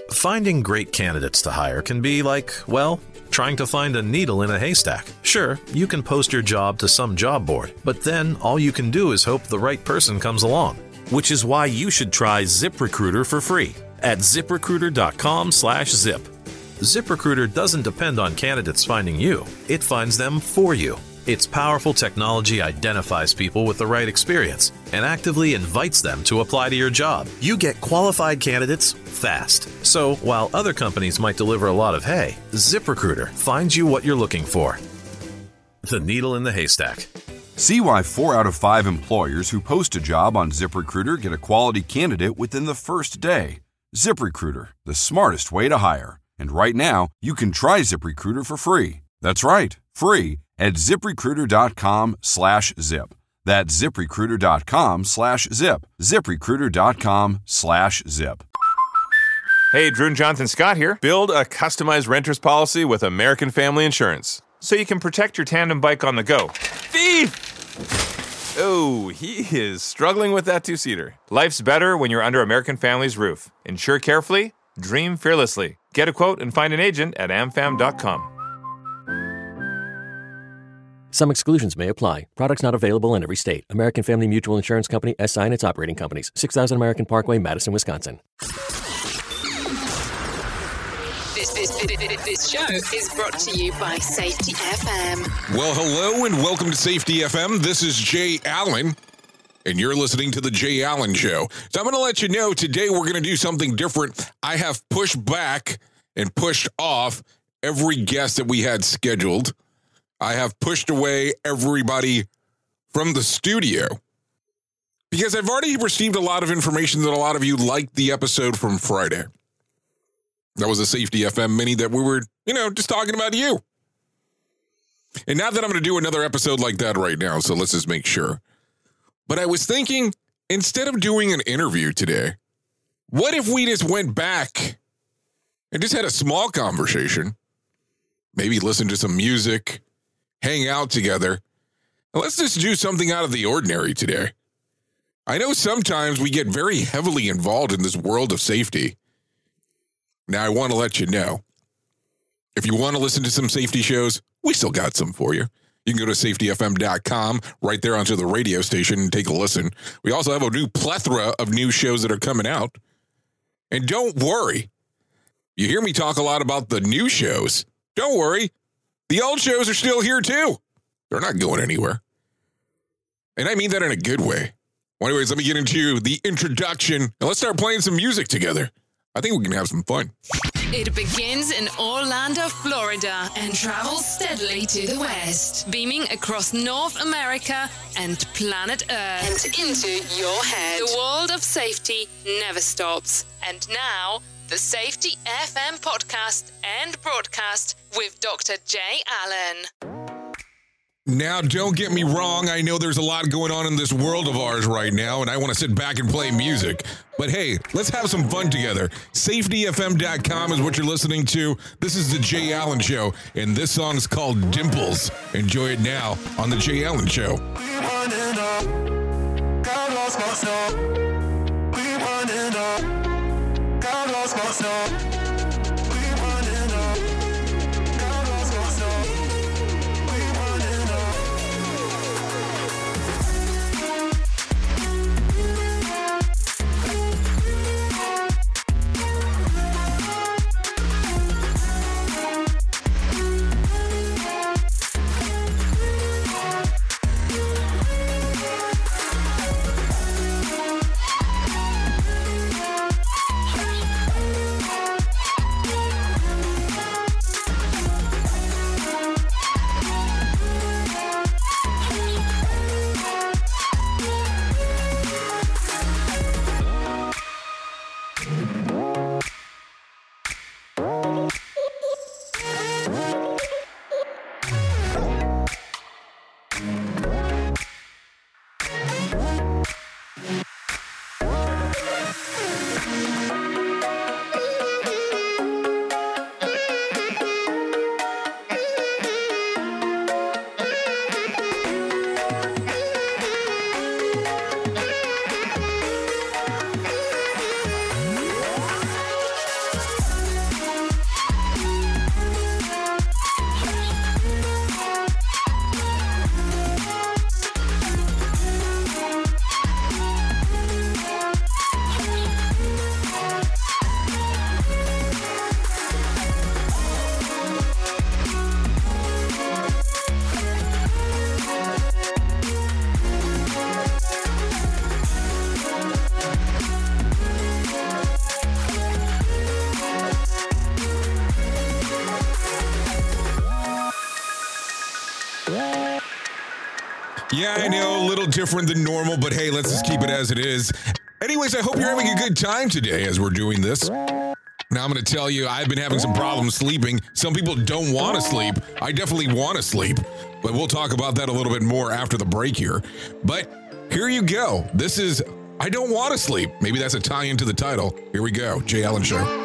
Finding great candidates to hire can be like, well, trying to find a needle in a haystack. Sure, you can post your job to some job board, but then all you can do is hope the right person comes along. Which is why you should try ZipRecruiter for free at ZipRecruiter.com/zip. ZipRecruiter doesn't depend on candidates finding you. It finds them for you. Its powerful technology identifies people with the right experience and actively invites them to apply to your job. You get qualified candidates fast. So while other companies might deliver a lot of hay, ZipRecruiter finds you what you're looking for. The needle in the haystack. See why 4 out of 5 employers who post a job on ZipRecruiter get a quality candidate within the first day. ZipRecruiter, the smartest way to hire. And right now, you can try ZipRecruiter for free. That's right, free at ZipRecruiter.com/zip. That's ZipRecruiter.com/zip. ZipRecruiter.com/zip. Hey, Drew and Jonathan Scott here. Build a customized renter's policy with American Family Insurance so you can protect your tandem bike on the go. Thief! Oh, he is struggling with that two-seater. Life's better when you're under American Family's roof. Insure carefully, dream fearlessly. Get a quote and find an agent at amfam.com. Some exclusions may apply. Products not available in every state. American Family Mutual Insurance Company, SI and its operating companies. 6000 American Parkway, Madison, Wisconsin. This show is brought to you by Safety FM. Well, hello and welcome to Safety FM. This is Jay Allen, and you're listening to The Jay Allen Show. So I'm going to let you know today we're going to do something different. I have pushed back and pushed off every guest that we had scheduled. I have pushed away everybody from the studio because I've already received a lot of information that a lot of you liked the episode from Friday. That was a Safety FM mini that we were, just talking about you. And not that I'm going to do another episode like that right now, so let's just make sure. But I was thinking, instead of doing an interview today, what if we just went back and just had a small conversation, maybe listen to some music, hang out together, and let's just do something out of the ordinary today. I know sometimes we get very heavily involved in this world of safety. Now, I want to let you know, if you want to listen to some safety shows, we still got some for you. You can go to safetyfm.com, right there onto the radio station, and take a listen. We also have a new plethora of new shows that are coming out. And don't worry. You hear me talk a lot about the new shows. Don't worry. The old shows are still here, too. They're not going anywhere. And I mean that in a good way. Well, anyways, let me get into the introduction, and let's start playing some music together. I think we can have some fun. It begins in Orlando, Florida, and travels steadily to the west, beaming across North America and planet Earth and into your head. The world of safety never stops. And now, the Safety FM podcast and broadcast with Dr. Jay Allen. Now, don't get me wrong. I know there's a lot going on in this world of ours right now, and I want to sit back and play music. But hey, let's have some fun together. SafetyFM.com is what you're listening to. This is The Jay Allen Show, and this song is called Dimples. Enjoy it now on The Jay Allen Show. Yeah, I know, a little different than normal, but hey, let's just keep it as it is. Anyways, I hope you're having a good time today as we're doing this. Now, I'm going to tell you, I've been having some problems sleeping. Some people don't want to sleep. I definitely want to sleep, but we'll talk about that a little bit more after the break here. But here you go. This is I Don't Want to Sleep. Maybe that's a tie-in to the title. Here we go. Jay Allen Show.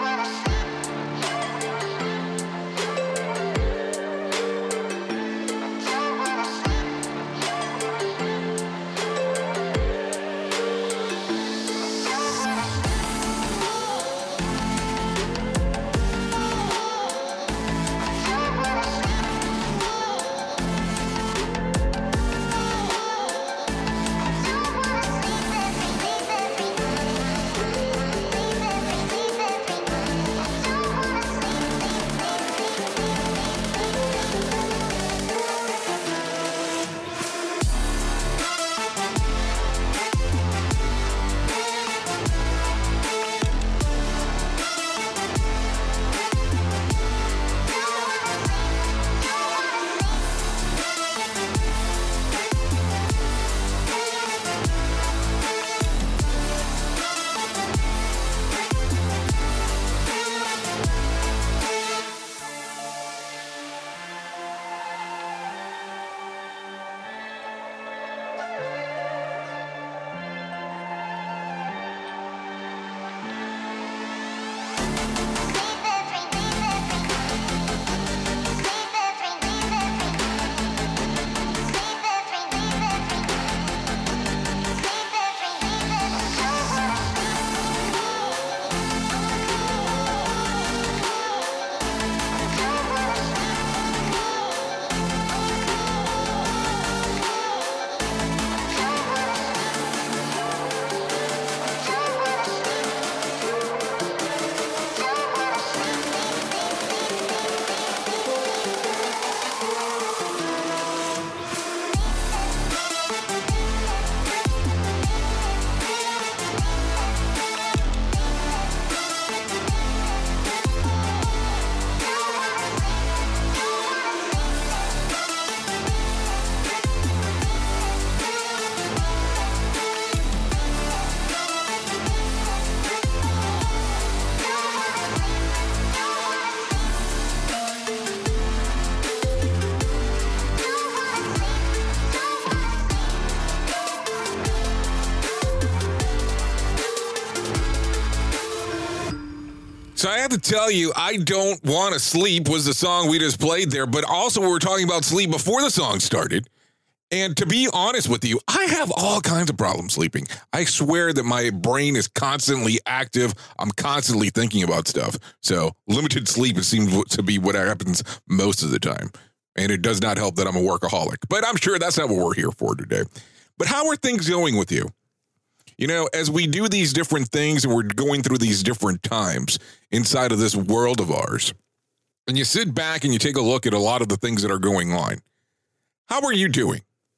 So I have to tell you, I Don't Want to Sleep was the song we just played there, but also we were talking about sleep before the song started. And to be honest with you, I have all kinds of problems sleeping. I swear that my brain is constantly active. I'm constantly thinking about stuff. So limited sleep, it seems to be what happens most of the time. And it does not help that I'm a workaholic. But I'm sure that's not what we're here for today. But how are things going with you? You know, as we do these different things and we're going through these different times inside of this world of ours, and you sit back and you take a look at a lot of the things that are going on, how are you doing?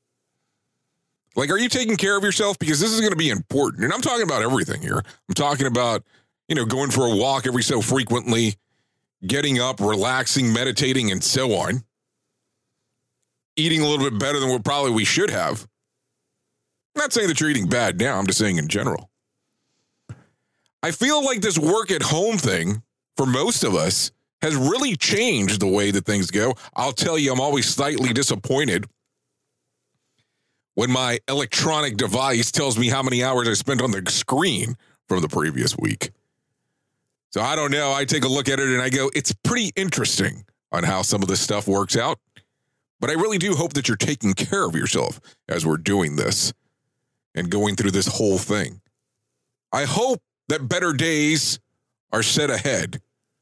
Like, are you taking care of yourself? Because this is going to be important. And I'm talking about everything here. I'm talking about, going for a walk every so frequently, getting up, relaxing, meditating, and so on. Eating a little bit better than what probably we should have. I'm not saying that you're eating bad now. I'm just saying in general. I feel like this work at home thing, for most of us, has really changed the way that things go. I'll tell you, I'm always slightly disappointed when my electronic device tells me how many hours I spent on the screen from the previous week. So I don't know. I take a look at it and I go, it's pretty interesting on how some of this stuff works out. But I really do hope that you're taking care of yourself as we're doing this and going through this whole thing. I hope that better days are set ahead.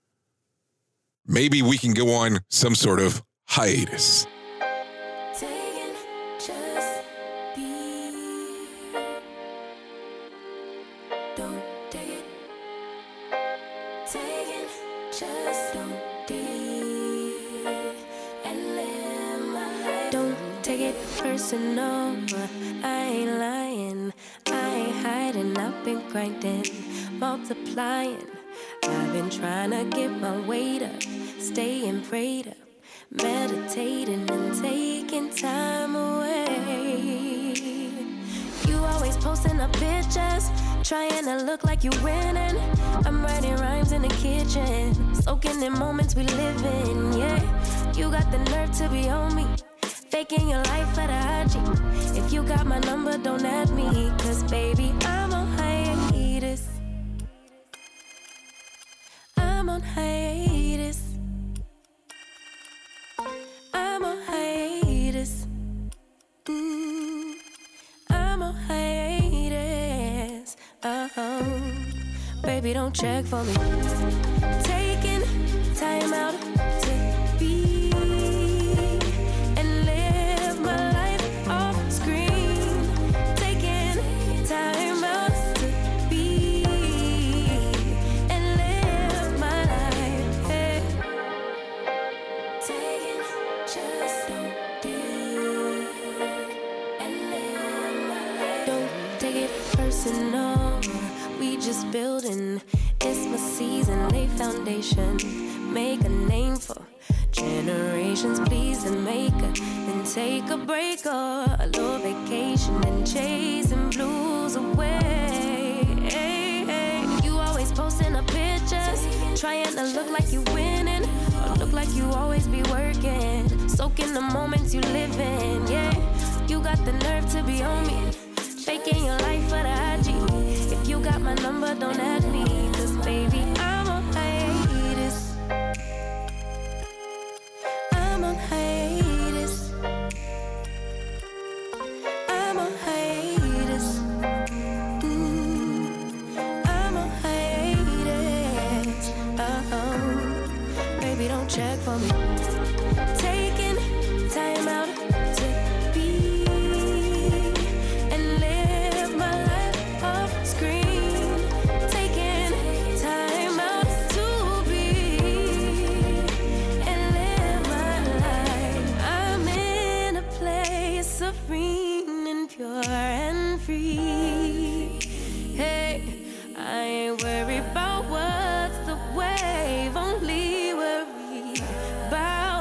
Maybe we can go on some sort of hiatus. Personal, I ain't lying, I ain't hiding, I've been grinding, multiplying. I've been trying to get my weight up, staying prayed up, meditating and taking time away. You always posting up pictures, trying to look like you winning. I'm writing rhymes in the kitchen, soaking in moments we live in, yeah. You got the nerve to be on me, faking your life for the IG. If you got my number, don't add me, cause baby, I'm on hiatus. I'm on hiatus. I'm on hiatus. I'm on hiatus. Baby, don't check for me. Taking time out to be and live my life off screen. Taking time out to be and live my life. Hey. Taking just don't do and live my life. Don't take it personal. We just building. It's my season, lay foundation. Make a name for generations, please, and make a, then take a break or a little vacation and chasing blues away. Hey, hey. You always posting up pictures, trying to look like you winning, or look like you always be working, soaking the moments you live in, yeah. You got the nerve to be on me, faking your life for the IG. If you got my number, don't add me, cause baby, I'm on hiatus. I'm on hiatus. I'm on hiatus. I'm on hiatus. Baby, don't check for me. Taking time out to be and live my life off screen. Taking time out to be and live my life. I'm in a place serene and pure and free. Hey, I ain't worried about what's the wave, only worry about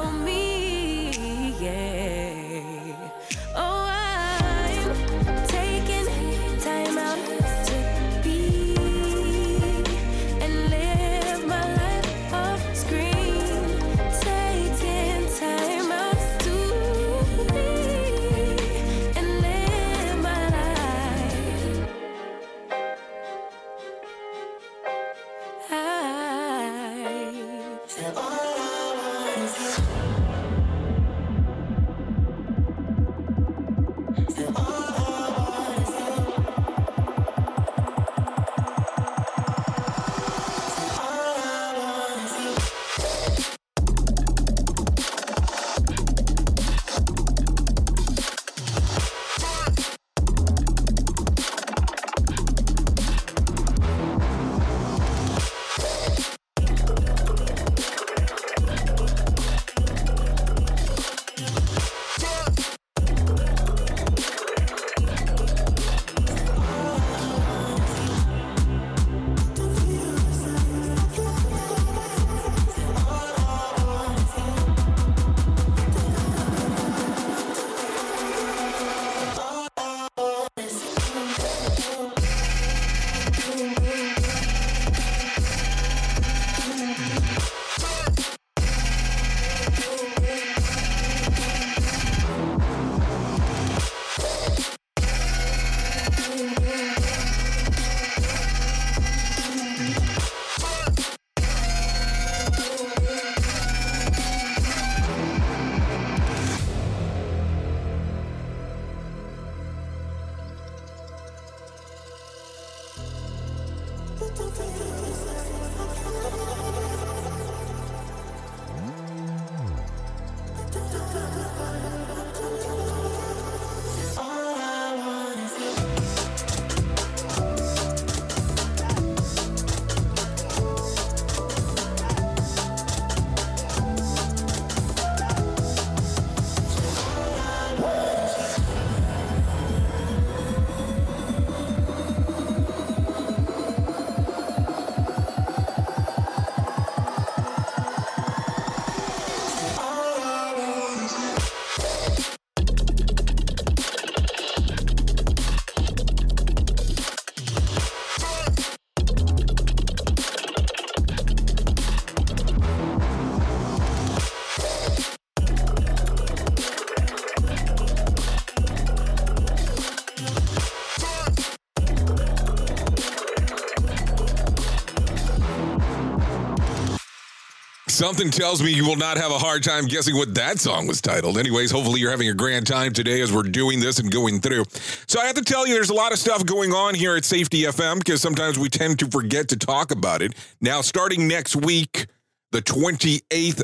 Something tells me you will not have a hard time guessing what that song was titled. Anyways, hopefully you're having a grand time today as we're doing this and going through. So I have to tell you, there's a lot of stuff going on here at Safety FM because sometimes we tend to forget to talk about it. Now, starting next week, the 28th,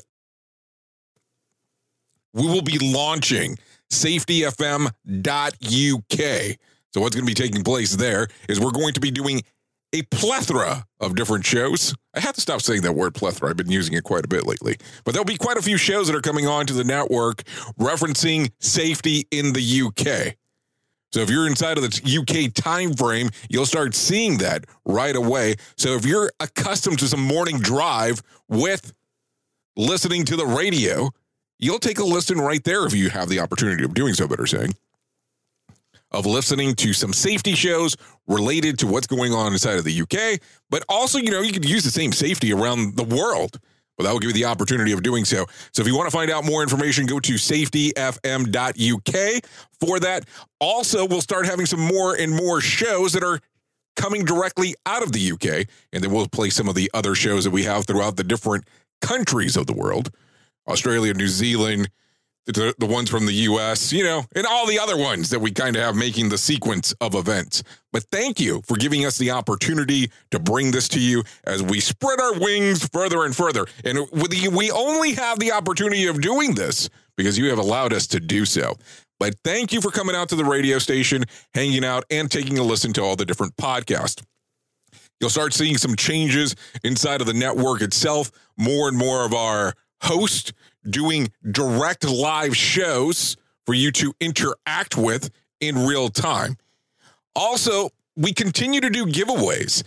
we will be launching safetyfm.uk. So what's going to be taking place there is we're going to be doing a plethora of different shows. I have to stop saying that word plethora. I've been using it quite a bit lately. But there'll be quite a few shows that are coming on to the network referencing safety in the UK. So if you're inside of the UK time frame, you'll start seeing that right away. So if you're accustomed to some morning drive with listening to the radio, you'll take a listen right there if you have the opportunity of doing so, better saying, of listening to some safety shows related to what's going on inside of the UK. But also, you could use the same safety around the world. But that will give you the opportunity of doing so. So if you want to find out more information, go to safetyfm.uk for that. Also, we'll start having some more and more shows that are coming directly out of the UK. And then we'll play some of the other shows that we have throughout the different countries of the world. Australia, New Zealand, the ones from the U.S., and all the other ones that we kind of have making the sequence of events. But thank you for giving us the opportunity to bring this to you as we spread our wings further and further. And we only have the opportunity of doing this because you have allowed us to do so. But thank you for coming out to the radio station, hanging out, and taking a listen to all the different podcasts. You'll start seeing some changes inside of the network itself. More and more of our hosts doing direct live shows for you to interact with in real time. Also, we continue to do giveaways.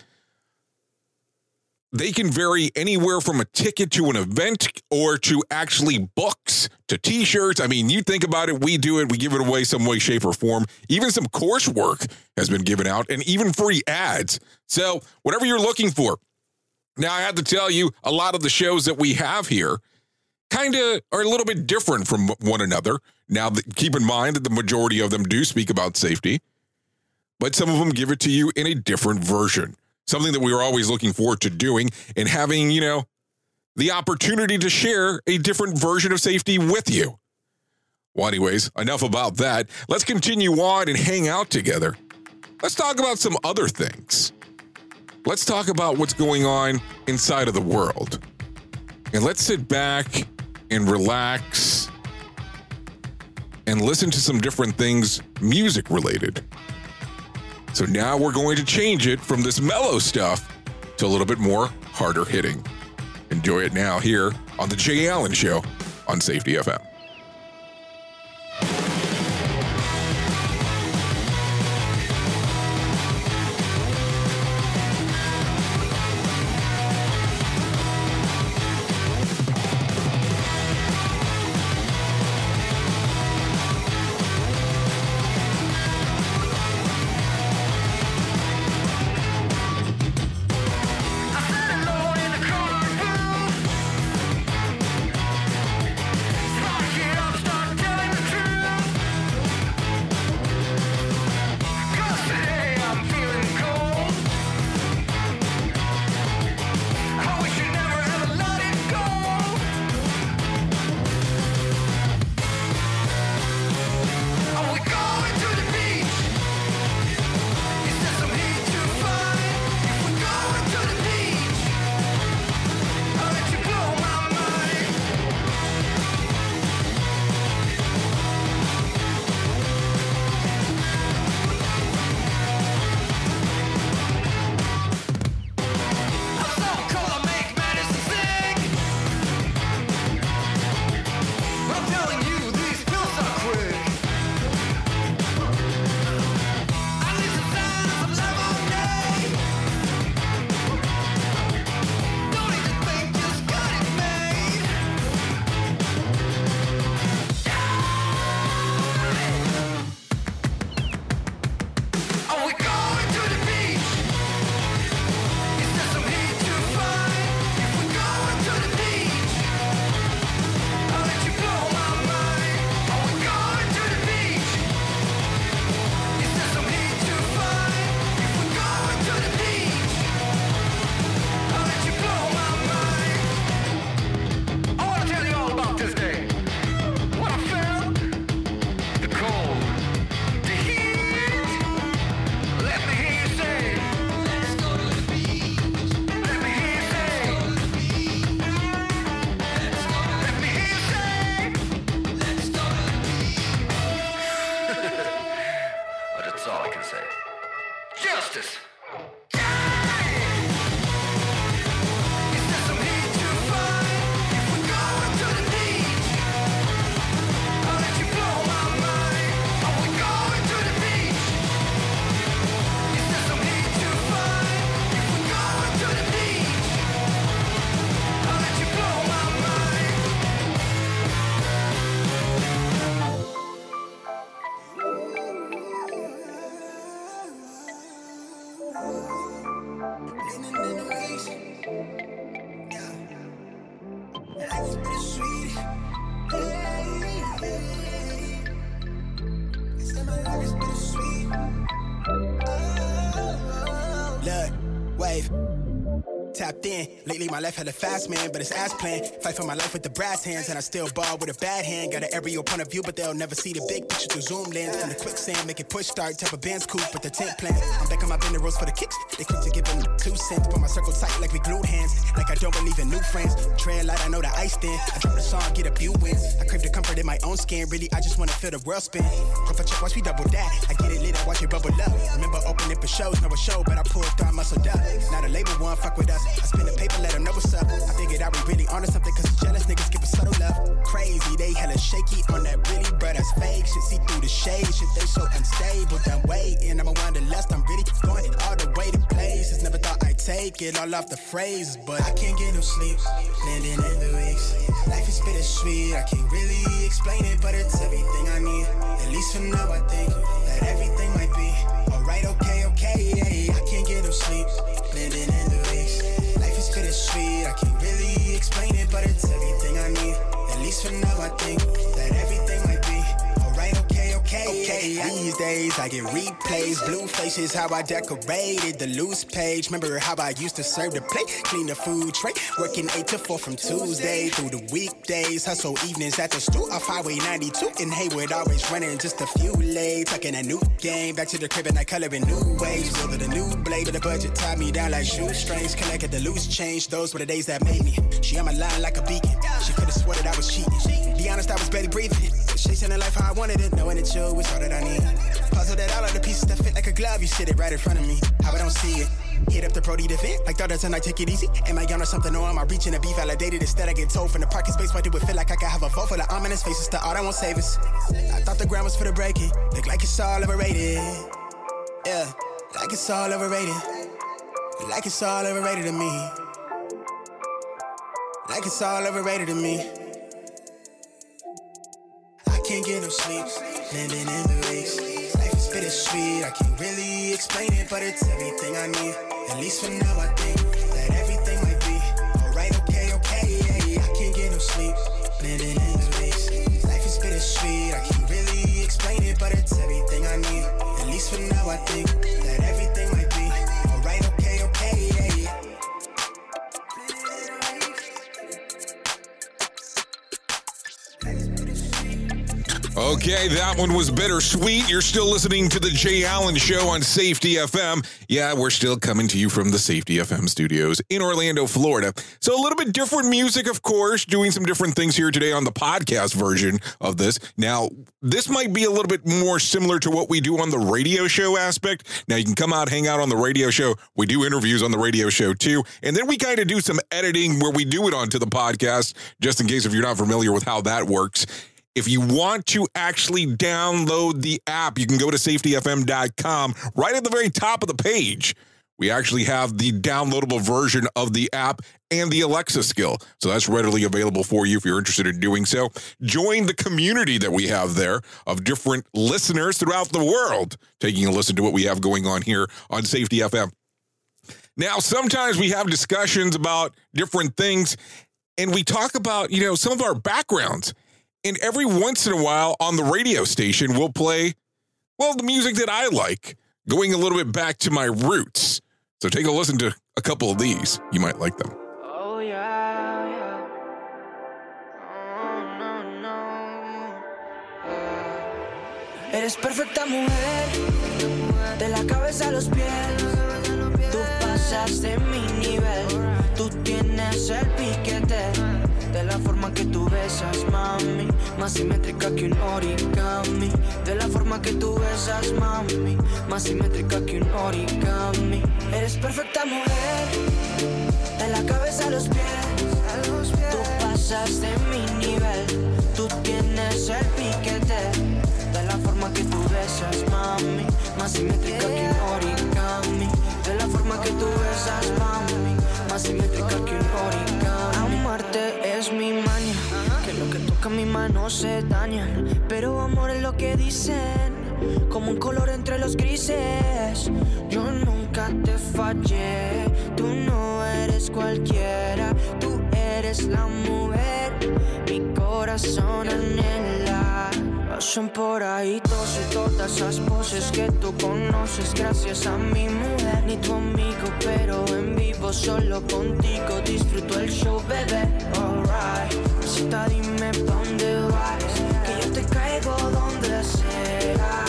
They can vary anywhere from a ticket to an event or to actually books to t-shirts. I mean, you think about it, we do it, we give it away some way, shape, or form. Even some coursework has been given out and even free ads. So whatever you're looking for. Now, I have to tell you, a lot of the shows that we have here kind of are a little bit different from one another. Now, keep in mind that the majority of them do speak about safety, but some of them give it to you in a different version. Something that we were always looking forward to doing and having, the opportunity to share a different version of safety with you. Well, anyways, enough about that. Let's continue on and hang out together. Let's talk about some other things. Let's talk about what's going on inside of the world. And let's sit back and relax and listen to some different things music related. So now we're going to change it from this mellow stuff to a little bit more harder hitting. Enjoy it now here on The Jay Allen Show on Safety FM. Alone in the corner booth. Look, wave. Tapped in. Lately my life had a fast man, but it's ass plan. Fight for my life with the brass hands, and I still ball with a bad hand. Got an aerial point of view, but they'll never see the big picture through zoom lens. From the quicksand, make it push start, type of band's coupe with the tent plan. I'm back on my bender rolls for the kicks. They quick to give them 2 cents. Put my circle tight like we glued hands. Like I don't believe in new friends. Trail light, I know the ice thin. I drop the song, get a few wins. I crave the comfort in my own skin. Really, I just wanna feel the world spin. If I check, watch me double that. I get it lit, I watch it bubble up. Remember opening for shows, no a show, but I pulled through, I muscled up. Now the label one fuck with us. I spin the paper, let them know what's up. I figured I would really honor something, cause the jealous niggas give a subtle love. Crazy, they hella shaky on that really, but that's fake. Shit, see through the shade, shit, they so unstable. Done waiting, I'm a wanderlust, I'm really going all the way to places. Never thought I'd take it all off the phrases, but I can't get no sleep, landing in the weeks. Life is bittersweet, I can't really explain it, but it's everything I need. At least for now, I think that everything might be alright, okay, yeah. I can't get no sleep, landing in the weeks. Life is bittersweet, I can't really explain it, but it's everything I need. At least for now, I think that everything might be alright, okay. These days I get replays, blue faces, how I decorated the loose page. Remember how I used to serve the plate, clean the food tray, working 8 to 4 from Tuesday through the weekdays. Hustle evenings at the stool off Highway 92 in Hayward, always running just a few lanes. Tucking a new game, back to the crib and I color in new ways. Building a new blade, but the budget tied me down like shoestrings. Collected the loose change, those were the days that made me. She on my line like a beacon, she could've swore that I was cheating. Be honest, I was barely breathing. Chasing the life how I wanted it, knowing that you was all that I need. Puzzle that all of the pieces that fit like a glove, you sit it right in front of me. How I don't see it. Hit up the Brody to vent, like thought tonight, take it easy. Am I on or something, or am I reaching to be validated? Instead I get told from the parking space, why do it feel like I could have a vote for the ominous faces to all that won't save us? I thought the ground was for the breaking, look like it's all overrated. Yeah, like it's all overrated. Like it's all overrated to me. Like it's all overrated to me. I can't get no sleep, landing in the weeks. Life is bittersweet, I can't really explain it, but it's everything I need. At least for now, I think that everything might be alright, okay, yeah. I can't get no sleep, landing in the weeks. Life is bittersweet, I can't really explain it, but it's everything I need. At least for now, I think that everything might be alright, okay, yeah. Okay, that one was bittersweet. You're still listening to the Jay Allen Show on Safety FM. Yeah, we're still coming to you from the Safety FM studios in Orlando, Florida. So a little bit different music, of course, doing some different things here today on the podcast version of this. Now, this might be a little bit more similar to what we do on the radio show aspect. Now, you can come out, hang out on the radio show. We do interviews on the radio show, too. And then we kind of do some editing where we do it onto the podcast, just in case if you're not familiar with how that works. If you want to actually download the app, you can go to safetyfm.com. Right at the very top of the page, we actually have the downloadable version of the app and the Alexa skill. So that's readily available for you if you're interested in doing so. Join the community that we have there of different listeners throughout the world, taking a listen to what we have going on here on Safety FM. Now, sometimes we have discussions about different things, and we talk about, some of our backgrounds. And every once in a while on the radio station, we'll play, the music that I like, going a little bit back to my roots. So take a listen to a couple of these. You might like them. Oh, yeah. Oh, no. Eres perfecta mujer, de la cabeza a los pies. Tú pasas de mi nivel, tú tienes el piquete. De la forma que tú besas, mami, más simétrica que un origami. De la forma que tú besas, mami, más simétrica que un origami. Eres perfecta mujer, de la cabeza a los pies. Tú pasas de mi nivel, tú tienes el piquete. De la forma que tú besas, mami, más simétrica que un origami. De la forma que tú besas, mami, más simétrica que un origami. Amarte es mi maña, que lo que toca mi mano se daña. Pero amor es lo que dicen, como un color entre los grises. Yo nunca te fallé, tú no eres cualquiera. Tú eres la mujer corazón anhela. Pasan por ahí todas esas voces que tú conoces gracias a mi mujer. Ni tu amigo, pero en vivo solo contigo disfruto el show, bebé. Alright, cita, dime pa' dónde vas, que yo te caigo donde sea.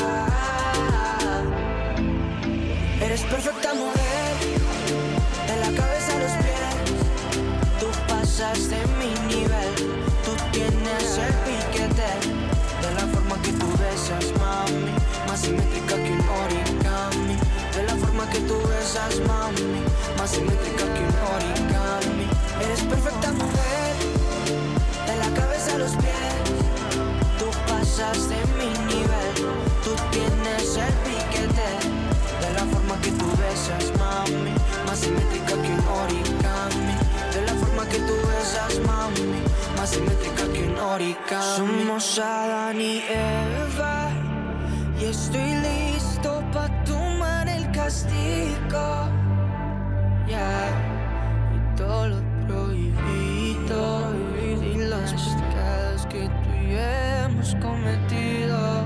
Eres perfecta mujer, de la cabeza a los pies. Tú pasas de mi nivel, tú tienes el piquete. De la forma que tú besas, mami, más simétrica que un origami. De la forma que tú besas, mami, más simétrica que un origami. Eres perfecta mujer, de la cabeza a los pies. Tú pasas de mi nivel, tú tienes el piquete. De la forma que tú besas, mami, más simétrica que un origami. De la forma que tú besas, mami, más simétrica que un origami. Somos Adán y Eva, y estoy listo pa' tomar el castigo. Yeah. Y todo lo prohibido y los pecados que tú y yo hemos cometido.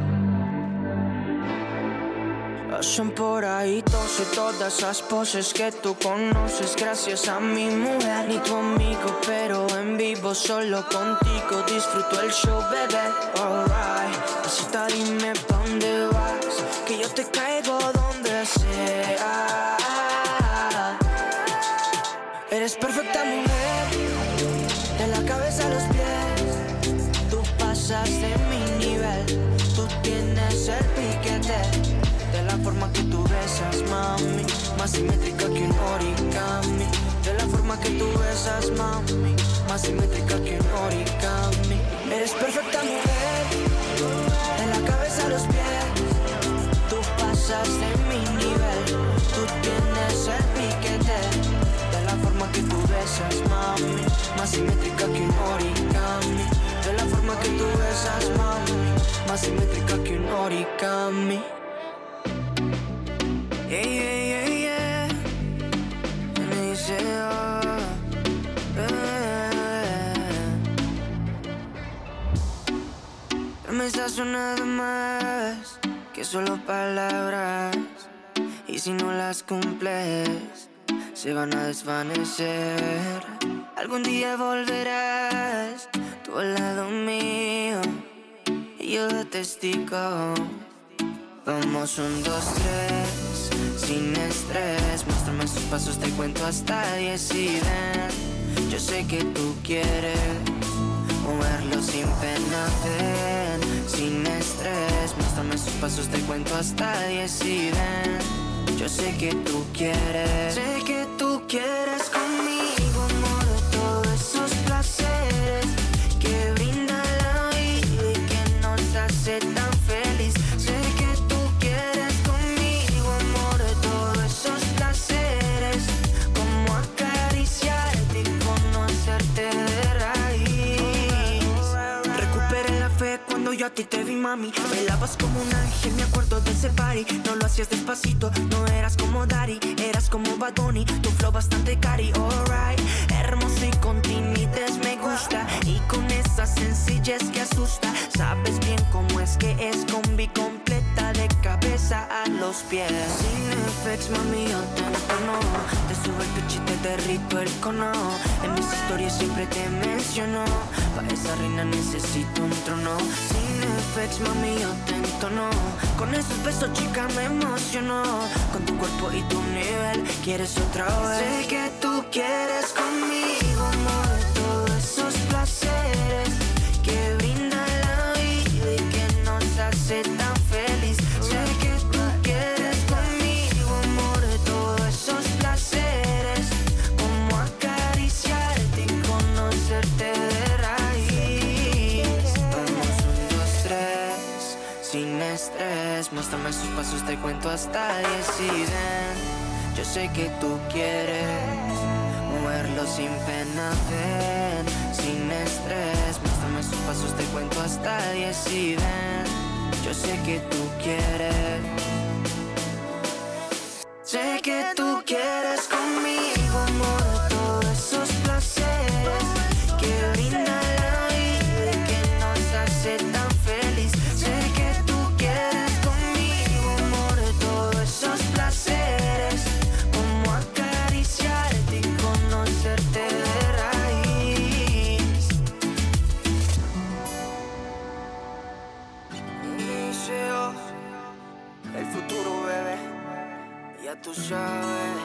Pasan por ahí todas esas poses que tú conoces gracias a mi mujer. Ni tu amigo, pero en vivo solo contigo disfruto el show, bebé. Alright, cita, dime pa' dónde vas, que yo te caigo donde sea. Eres perfecta mujer, de la cabeza a los pies. Tú pasas de mi nivel, tú tienes el piquete. De la forma que tú besas, mami, más simétrica que un origami. De la forma que tú besas, mami, más simétrica que un origami. Eres perfecta mujer, de la cabeza a los pies. Tú pasas de mi nivel, tú tienes el piquete. De la forma que tú besas, mami, más simétrica que un origami. De la forma que tú besas, mami, más simétrica que un origami. Yeah, yeah, yeah, yeah. Me dice, promesas son nada más que solo palabras, y si no las cumples se van a desvanecer. Algún día volverás tú al lado mío y yo de testigo. Vamos 1, 2, 3, sin estrés. Muéstrame esos pasos, te cuento hasta 10 y ven. Yo sé que tú quieres moverlo sin pena, ven. Sin estrés, muéstrame esos pasos, te cuento hasta 10 y ven. Yo sé que tú quieres, sé que tú quieres conmigo, amor, de todos esos placeres que brinda la vida y que nos hace tan feliz. Sé que tú quieres conmigo, amor, de todos esos placeres, como acariciarte y conocerte de raíz. Recuperé la fe cuando yo a ti te vi, mami. Bailabas como un ángel, me acuerdo de ese party. No lo hacías despacito, no eras como Daddy, eras como Bad Bunny, tu flow bastante cari. Alright, hermoso y con timidez me gusta, y con esa sencillez que asusta. Sabes bien cómo es que es combi completa de cabeza a los pies. Sin effects, mami, yo te entono, te subo el pecho y te derrito el cono. En mis historias siempre te menciono, para esa reina necesito un trono. Sin effects, mami, yo te entono, con esos besos, chica, me emociono. Con tu cuerpo y tu nivel, quieres otra vez. Sé que tú quieres conmigo, amor, de todos esos placeres que brinda la vida y que nos hace tan feliz. Sé que tú quieres conmigo, amor, de todos esos placeres, como acariciarte y conocerte de raíz. Vamos 1, 2, 3, sin estrés. Muéstrame sus pasos, te cuento hasta 10 y ven. Yo sé que tú quieres moverlo sin pena, ven. Sin estrés, muéstrame sus pasos, te cuento hasta 10 y ven. Yo sé que tú quieres, sé que tú quieres conmigo, amor, de todos esos placeres que brinda la vida y que tú sabes.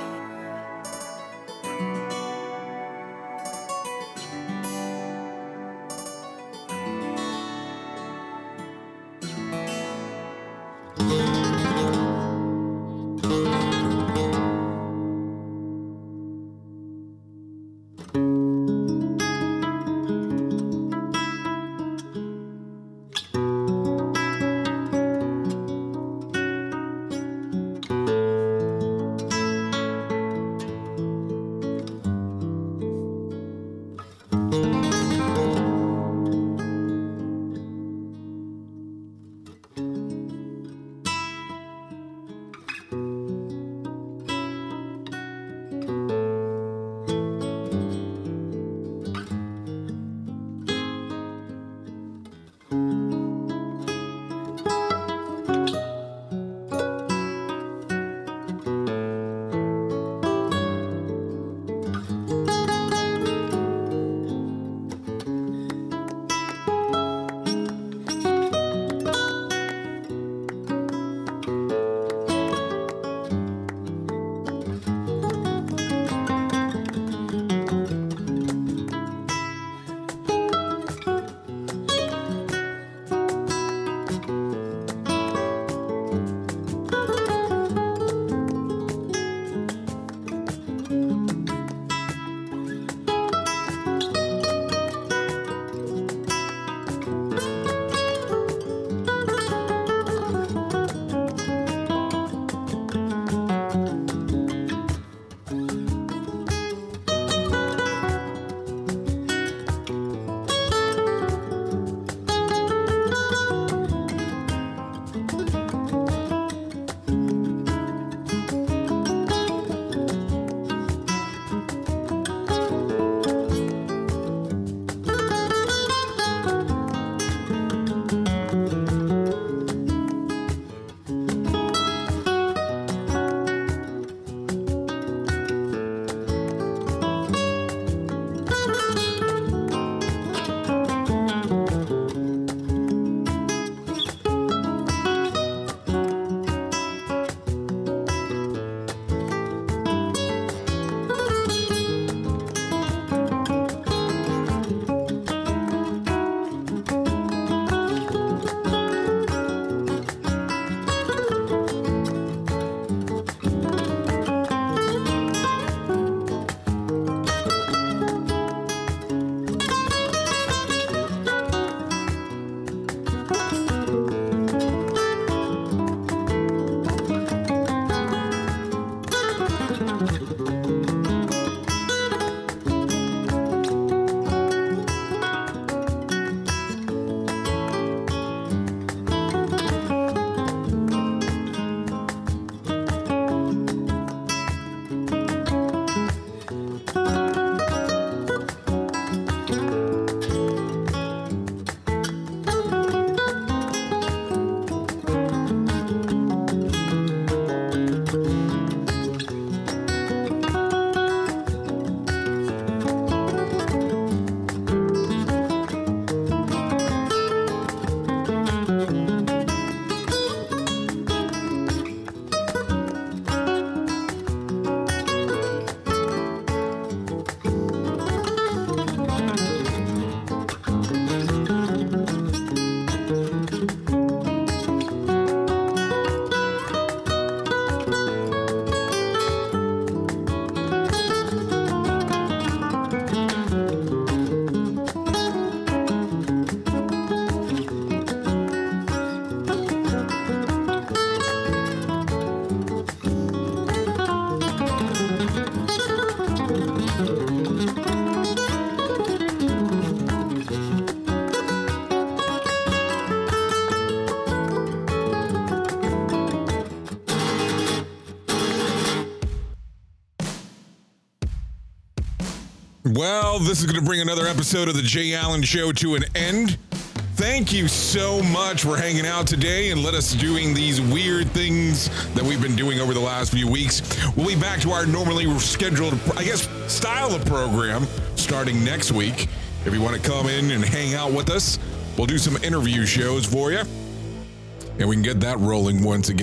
Well, this is going to bring another episode of the Jay Allen Show to an end. Thank you so much for hanging out today and let us doing these weird things that we've been doing over the last few weeks. We'll be back to our normally scheduled, style of program starting next week. If you want to come in and hang out with us, we'll do some interview shows for you, and we can get that rolling once again.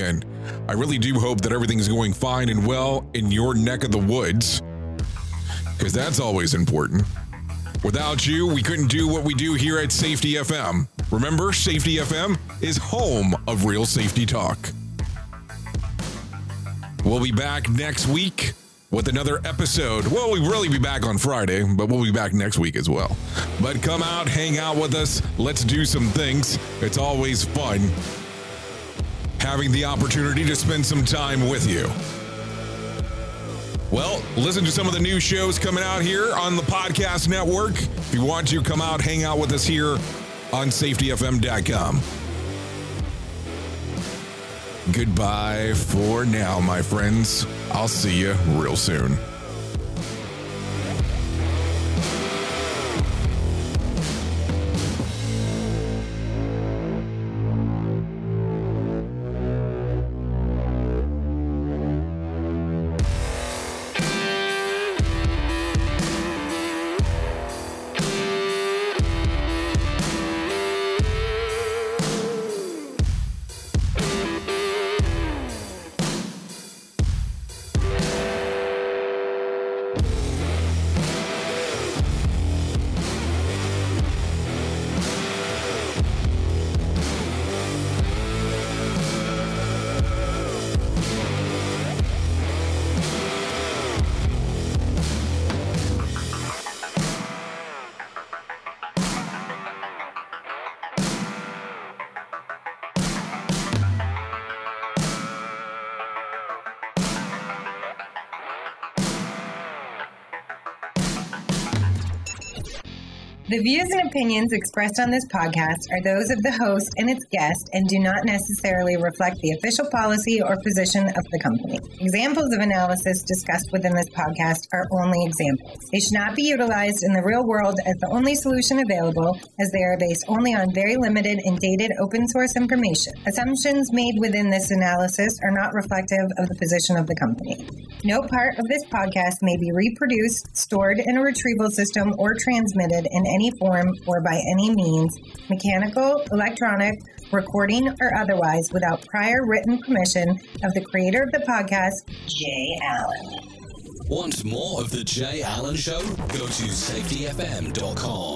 I really do hope that everything's going fine and well in your neck of the woods, because that's always important. Without you, we couldn't do what we do here at Safety FM. Remember, Safety FM is home of real safety talk. We'll be back next week with another episode. Well, we'll really be back on Friday, but we'll be back next week as well. But come out, hang out with us. Let's do some things. It's always fun having the opportunity to spend some time with you. Well, listen to some of the new shows coming out here on the podcast network. If you want to, come out, hang out with us here on safetyfm.com. Goodbye for now, my friends. I'll see you real soon. The views and opinions expressed on this podcast are those of the host and its guest and do not necessarily reflect the official policy or position of the company. Examples of analysis discussed within this podcast are only examples. They should not be utilized in the real world as the only solution available, as they are based only on very limited and dated open source information. Assumptions made within this analysis are not reflective of the position of the company. No part of this podcast may be reproduced, stored in a retrieval system, or transmitted in any form or by any means, mechanical, electronic, recording, or otherwise, without prior written permission of the creator of the podcast, Jay Allen. Want more of The Jay Allen Show? Go to safetyfm.com.